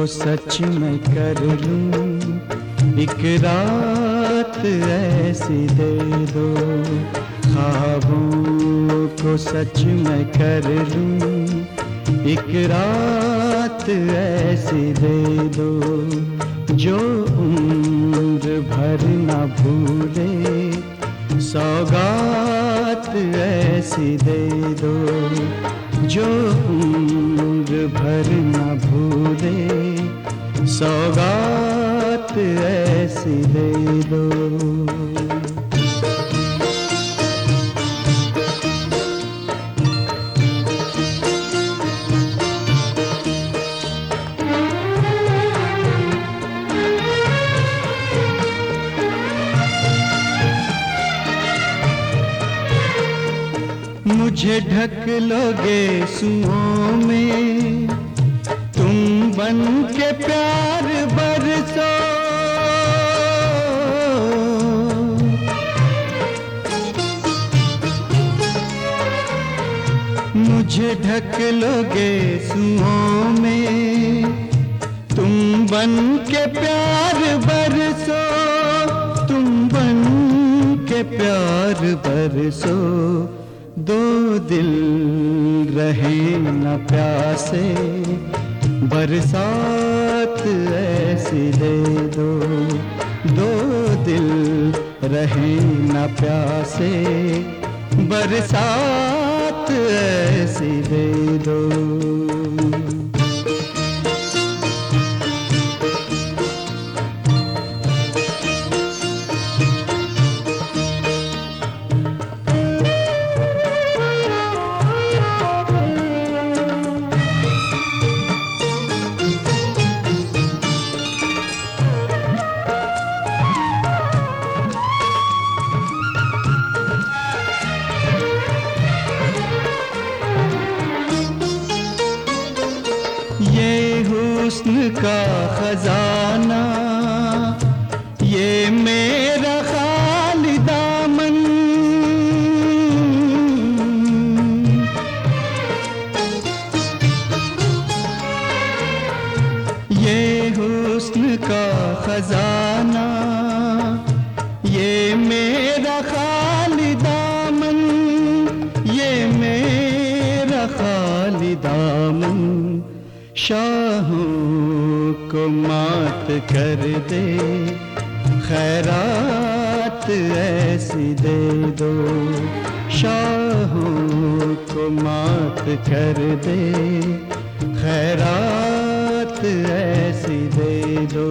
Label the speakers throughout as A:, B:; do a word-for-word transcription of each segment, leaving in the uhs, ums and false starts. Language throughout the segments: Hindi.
A: को सच मैं कर लूं, एक रात ऐसी दे दो। ख्वाबों को सच मैं कर लूं, एक रात ऐसी दे दो, जो उम्र भर ना भूले। सौगात ऐसी दे दो, जो उम्र भर ना भूले। सौगात ऐसी दे दो। मुझे ढक लोगे सुओं में, तुम बन के प्यार बरसो। मुझे ढक लोगे सुओं में, तुम बन के प्यार बरसो। तुम बन के प्यार बरसो, दो दिल रहे न प्यासे। बरसात ऐसी दे दो, दो दिल रहे न प्यासे। बरसात ऐसी दे दो। ये हुस्न का खजाना, ये मेरा खाली दामन। ये हुस्न का खजाना, ये मेरा खाली दामन। ये मेरा खाली दामन, शाहों को मात कर दे। खैरात ऐसी दे दो, शाहों को मात कर दे। खैरात ऐसी दे दो,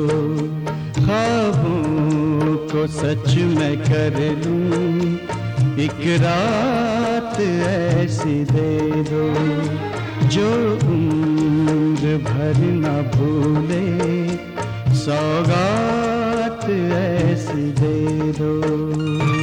A: ख्वाबों को सच मैं कर लूं, एक रात ऐसी दे दो, जो उम्र भर ना भूले। सौगात ऐसी दे दो।